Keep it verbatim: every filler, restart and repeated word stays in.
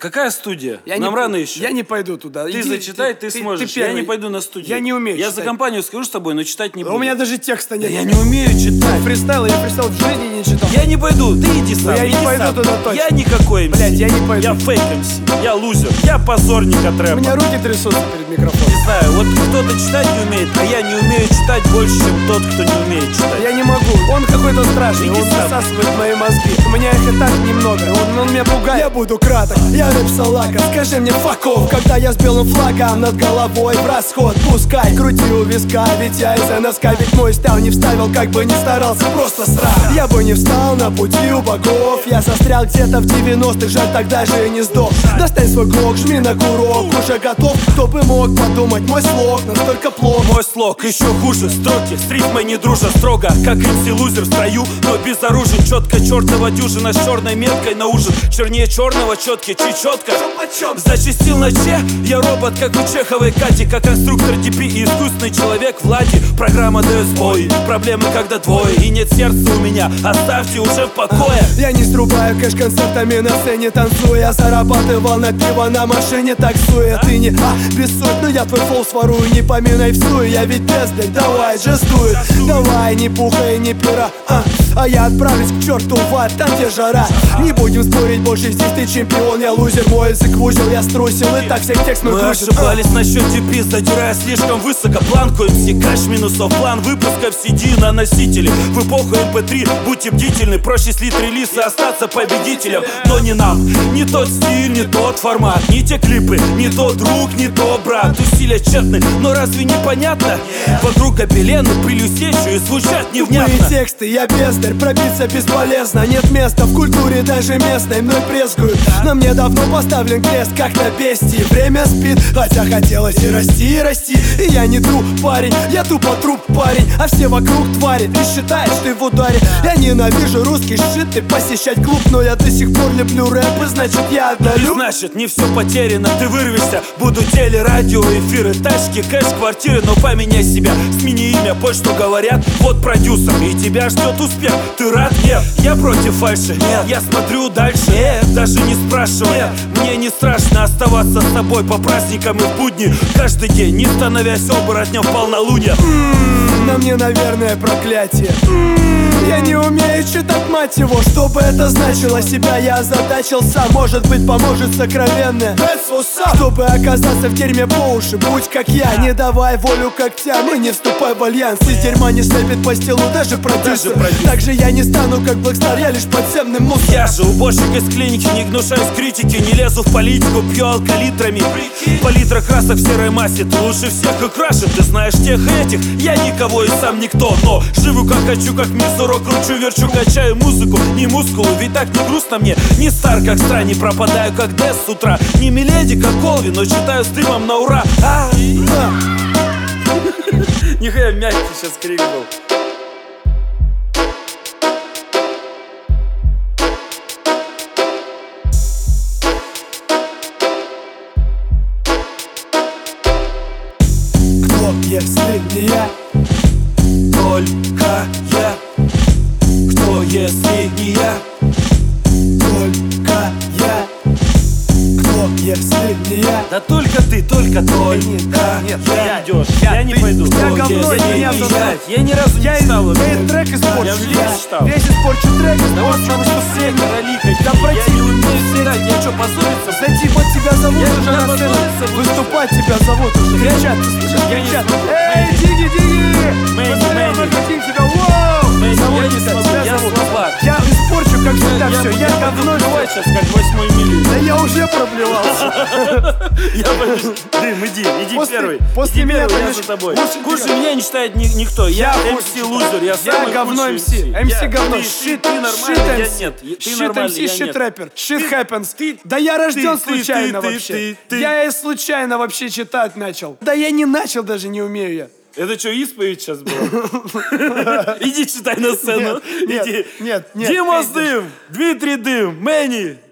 Какая студия? Я Нам не, рано еще. Я не пойду туда. Ты Иди, зачитай, ты, ты сможешь. Ты я не пойду на студию. Я не умею Я читать. за компанию скажу с тобой, но читать не Да буду. у меня даже текста нет. Да я не умею читать. Фристайл, я фристайл в жизни не читал. Я не пойду, ты иди сам. я не иди пойду сам. туда точно. Я никакой эм си. Блядь, я не пойду. Я фейк эм си. Я лузер. Я позорник от У рэпа. меня руки трясутся перед микрофоном. Не знаю, вот кто-то читать не умеет, а я не умею читать больше, чем тот, кто не умеет читать. Я не могу, он какой-то страшный, Иди он сам. засасывает мои мозги. У меня их и так немного, он, он меня пугает. Я буду краток, я рэп салака, скажи мне fuck off. Когда я с белым флагом над головой в расход, пускай крути у виска, ведь я из эн эс ка, ведь мой стал не вставил, как бы не старался, просто срал. Я бы не встал на пути у богов, я застрял где-то в девяностых, жаль, тогда же и не сдох. Достань свой глок, жми на курок, уже готов, кто бы мог подумать, мой слог настолько плох. Мой слог еще хуже, строки с рифмой не дружа строго, как эм си лузер в строю, но безоружен. Четко чертова дюжина с черной меткой на ужин, чернее черного, четкий, чечетка. Зачастил на че, я робот, как у Чеховой Кати, как конструктор ди пи и искусственный человек Влади. Программа дает сбой, проблемы когда двое, и нет сердца у меня, оставьте уже в покое. Я не срубаю кэш концертами на сцене танцуя, я зарабатывал на пиво на машине таксуя. Ты не а, бессудь, но я твой фол сворую, не поминай всую, я ведь бездарь, давай, жестует. Давай, не пухай, не пера, а, а я отправлюсь к черту в ад, там где жара. Не будем спорить, больше здесь ты чемпион, я лузер, мой язык в узел, я струсил, и так всех текст мой Мы крутит. ошибались насчет ди пи, задирая слишком высоко планку эм си. Кэш минусов, план выпусков си ди на носители. В эпоху эм пэ три будьте бдительны, проще слить релиз и остаться победителем. Но не нам, не тот стиль, не тот формат, не те клипы, не тот друг, не тот брат. Усилия тщетны, но разве не понятно? Вокруг гобелены, прилью сечу и звучат невнятно. Мои тексты, я бездарь, пробиться бесполезно. Нет места в культуре даже местной, мной брезгуют. На мне давно поставлен крест, как на бестии. Время спит, хотя хотелось и расти, и расти. И я не труп, парень, я тупо труп, парень. А все вокруг твари, ты считаешь, ты в ударе. Я ненавижу русский шит и посещать клуб, но я до сих пор люблю рэп, и значит я отдалю. Значит, не все потеряно, ты вырвешься. Буду теле, радио, эфиры, тачки, кэш, квартиры. Но поменяй себя, смени имя, пой, что говорят. Вот продюсер, и тебя ждет успех. Ты рад? Нет, я против фальши. Нет, я смотрю дальше. Нет, даже не спрашивай. Нет, мне не страшно оставаться с тобой по праздникам и в будни. Каждый день, не становясь оборотнем в полнолуние. М-м, на мне, наверное, проклятие. М-м, я не умею читать, мать его. Что бы это значило, себя я озадачился. Может быть, поможет сокровенное. Чтобы оказаться в дерьме по уши, будь как я, не давай волю когтям и не вступай в альянс. Из дерьма не слепит по стилу даже продюсер. Так же я не стану как Блэкстар, я лишь подземный мусор. Я же уборщик из клиники, не гнушаюсь критики, не лезу в политику, пью алкалитрами. Палитра красок в серой массе, ты лучше всех и краше. Ты знаешь тех и этих, я никого и сам никто. Но живу как хочу, как мизуро, кручу, верчу, качаю музыку, не мускулы. Ведь так не грустно мне, не стар как стра, не пропадаю как Дэс с утра. Не миледи как Колви, но читаю стримом на ура. А, а. Нихуя мягкий сейчас крик был. Если не я, только я. Кто, если не я? только я. Кто, если не я? Да только ты, только только Нет, я. нет, я. идешь. Я не пойду. Я Кто, говно, если меня не заставь. я? Я ни разу Я не читал я его. и трек испорчу. Я в жизни весь, читал. весь испорчу трек, Да вот испорчу потому что все короликой. Да Я против. не умею читать. Я что, позориться? Зайти, вот тебя зовут Я уже не на сцену. позориться буду. Выступать тебя зовут уже. Кричат, ты слышишь? Я не Кричат. смогу. Эй, Диги, Диги! Мэнни, Быстрее, мы Мэнни. хотим тебя. Воу! Мэнни, Зовут я не тебя, смогу, тебя я зовут. слабак. Я испорчу, как всегда, все. Я буду говно. плевать сейчас, как восьмой мили. Да я уже проблевался. Я пойду. Дым, иди, иди После- первый. после Иди меня первый, я пойдешь. за тобой. Лучше Хуже тебя. меня не читает ни- никто. Я Я эм хуже си лузер, я Я самый говно худший эм си. эм си. эм си Я- говно. ты- Shit, ты нормальный, shit я эм си. нет. Ты Shit нормальный, эм си, я shit нет. рэпер. Shit Ты- happens. ты- Да я рожден ты- ты- случайно ты- вообще. ты- ты- Я и случайно вообще читать начал. Да я не начал, даже не умею я. Это что, исповедь сейчас была? Иди читай на сцену. Нет, Иди. нет, нет, Дима пиздишь. Дым, Дмитрий Дым, Мэнни.